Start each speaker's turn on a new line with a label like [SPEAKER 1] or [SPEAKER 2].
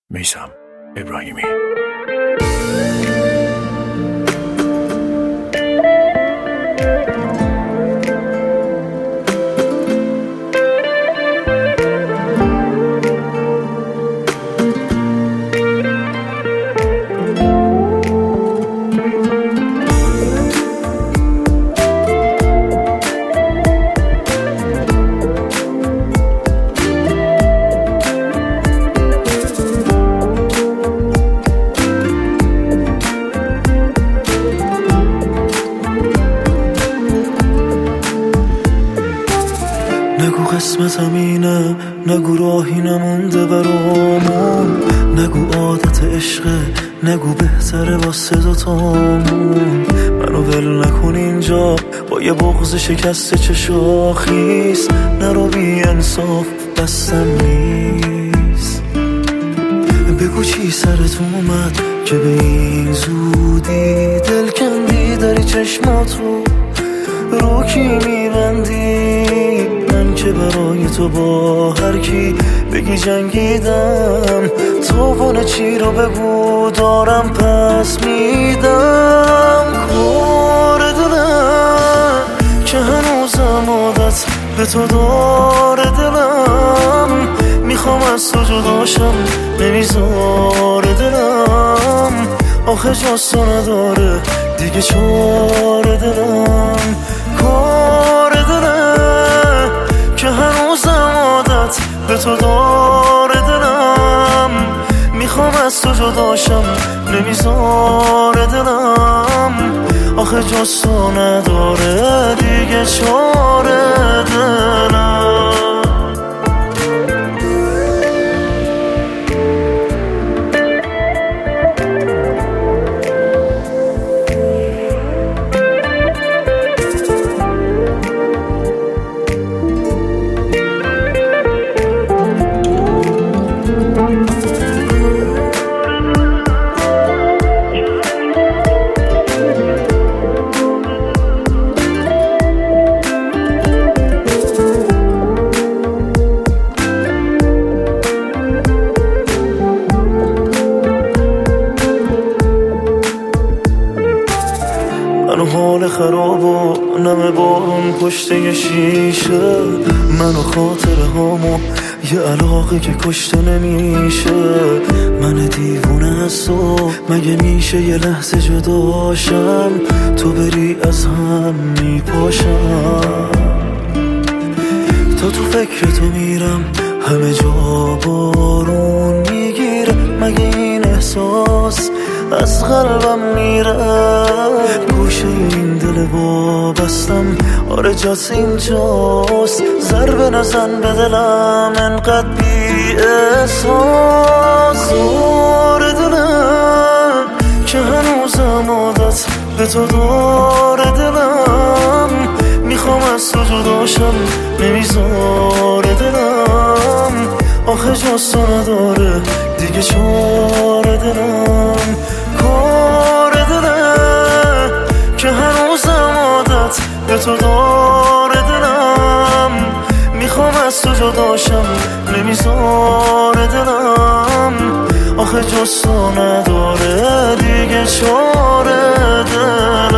[SPEAKER 1] میثم ابراهیمی.
[SPEAKER 2] نگو قسمتم اینه، نگو راهی نمونده برامون، نگو عادت عشقه، نگو بهتره واسه دوتامون. منو ول نکن اینجا با یه بغض شکسته چه شاخیست، نرو بی انصاف دستم نیست. بگو چی سرت اومد که به این زودی دل کندی داری چشماتو رو کی میبندی؟ من که برای تو با هر کی بگی جنگیدم، تو چی رو بگو دارم پس میدم. کار دلم که هنوزم عادت به تو داره، دلم میخوام از تو جداشم نمیذاره دلم، آخه جز تو نداره دیگه چاره دلم. کار دلم که هنوزم عادت به تو داره، دلم میخوام از تو جداشم نمیذاره دلم، آخه جز تو نداره دیگه چاره دلم. منو حال خراب و نم بارون پشت یه شیشه، منو خاطره هامو یه علاقه که کشته نمیشه. من دیوونه از تو مگه میشه یه لحظه جداشم، تو بری از هم میپاشم. تا تو فکر تو میرم همه جا بارون میگیره، مگه این احساس از قلبم میره؟ گوشه این دل وابستم آره جاس اینجاست، ضربه نزن به دلم انقدر بی احساس. آره دلم که هنوزم عادت به تو داره، دلم میخوام از تو جداشم نمیذاره دلم، آخه جز تو نداره دیگه چاره دلم. کار دلم که هنوزم عادت به تو داره، دلم میخوام از تو جداشم نمیذاره دلم، آخه جز تو نداره دیگه چاره دلم.